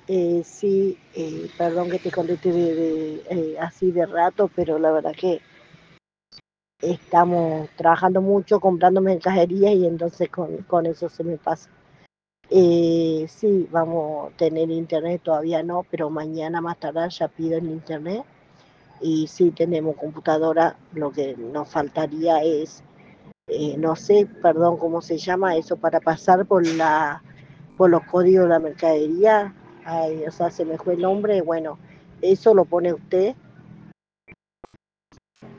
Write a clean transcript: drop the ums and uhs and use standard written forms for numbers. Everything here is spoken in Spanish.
Sí, perdón que te conteste así de rato, pero la verdad que estamos trabajando mucho, comprando mercadería y entonces con eso se me pasa. Sí, vamos a tener internet, todavía no, pero mañana más tarde ya pido el internet. Y sí tenemos computadora, lo que nos faltaría es, no sé, perdón, cómo se llama eso, para pasar por los códigos de la mercadería. Ay, o sea, se me fue el nombre, bueno, eso lo pone usted